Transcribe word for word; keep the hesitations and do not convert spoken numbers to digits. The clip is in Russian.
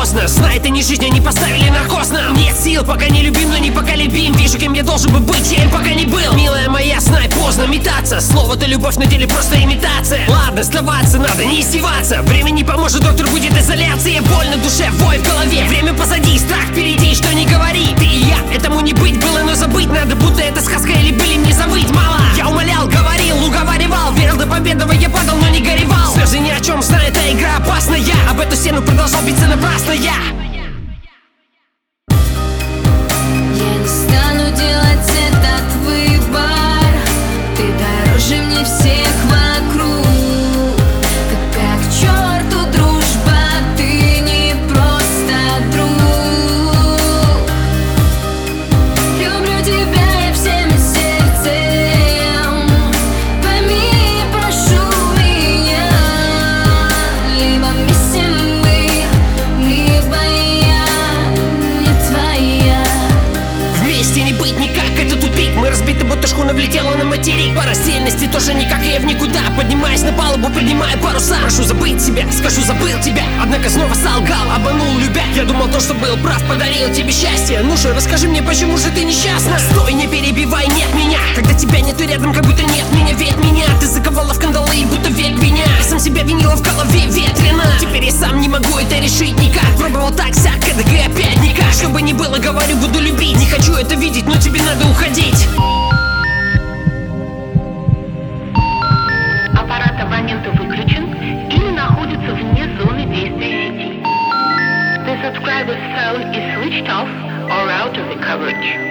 поздно. Знай, это не жизнь, они поставили наркоз нам. Нет сил, пока не любим, но не поколебим. Вижу, кем я должен бы быть, я им пока не был. Милая моя, знай, поздно метаться. Слово-то любовь, на деле просто имитация. Ладно, сдаваться надо, не издеваться. Время не поможет, доктор, будет изоляция. Боль на душе, вой в голове. Время позади, страх впереди, что не говори. Ты и я, этому не быть, было, но забыть надо. Будто это сказка или были мне забыть мало. Я умолял, говорил, уговаривал. Верил до победного, я падал, но не горевал. Слезы ни о чем, знаю, эта игра опасная. Об эту стену продолжал биться напрасно я. Я не стану делать этот выбор. Ты дороже мне всех вокруг. Какая к черту дружба, ты не просто друг. Люблю тебя я всем сердцем. Пойми, прошу меня. Либо вместе мы, либо я не твоя. Вместе не быть никак, это тупик. Мы разбиты, будто шхуна влетела на материк. По рассеянности тоже никак, и я в никуда. Поднимаясь на палубу, поднимаю паруса. Прошу забыть тебя, скажу забыл тебя. Однако снова солгал, обманул любя. Я думал то, что был прав, подарил тебе счастье. Ну же, расскажи мне, почему же ты несчастна? Стой, не перебивай, нет меня. Когда тебя нету рядом, как будто нет меня. Ведь меня ты заковала в кандалы, будто век меня. Я сам себя винила в голове ветрено. Теперь я сам не могу это решить никак. Пробовал так, сяк, КДГ опять никак. Что бы ни было, говорю, буду любить. Не хочу это видеть, но тебе надо уходить. Аппарат абонента выключен или находится вне зоны действия сети. The subscriber's phone is switched off or out of the coverage.